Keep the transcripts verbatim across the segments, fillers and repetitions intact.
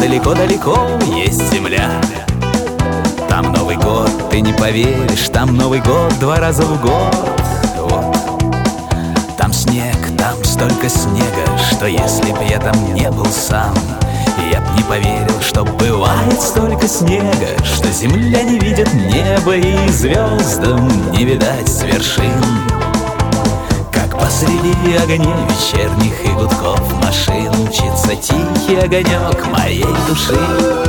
далеко-далеко есть земля. Там Новый год, ты не поверишь, там Новый год два раза в год. Вот. Там снег, там столько снега, что если б я там не был сам, я б не поверил, что бывает столько снега, что земля не видит неба и звездам не видать с вершин. Как посреди огней вечерних и гудков машин мчится тихий огонек моей души.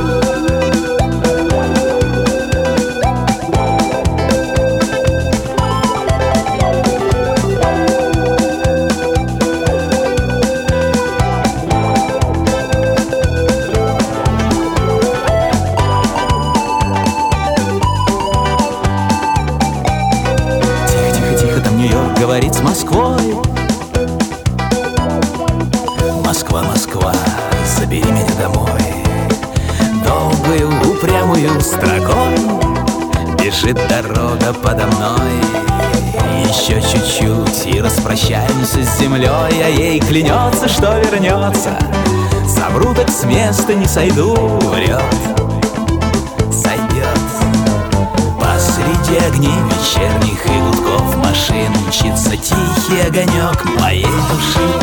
Говорит с Москвой. Москва, Москва, забери меня домой. Долгую упрямую строкой бежит дорога подо мной. Еще чуть-чуть и распрощаемся с землей, а ей клянется, что вернется. Совру, так с места не сойду, врет. Среди огней вечерних и гудков машин мчится тихий огонек моей души.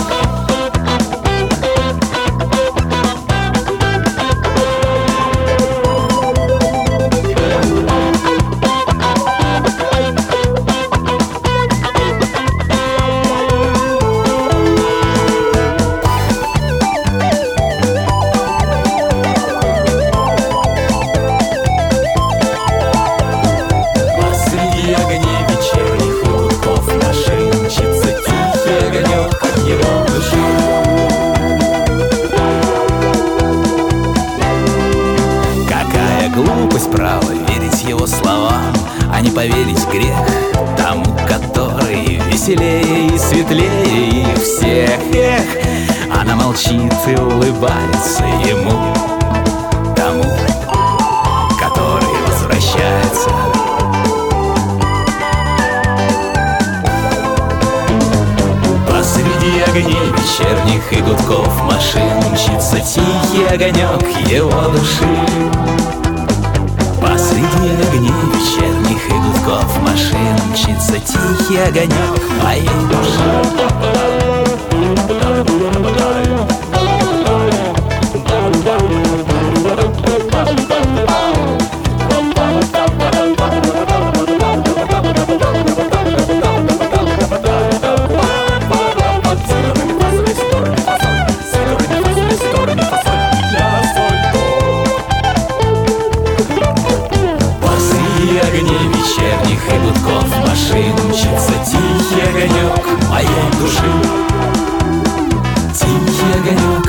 Глупость, право, верить его словам, а не поверить грех тому, который веселее и светлее их всех. Эх, она молчит и улыбается ему, тому, который возвращается. Посреди огней вечерних и гудков машин мчится тихий огонек его души. Посреди огней вечерних и гудков машин мчится тихий огонек моей души. Огней вечерних и гудков машин мчится тихий огонек моей души. Тихий огонек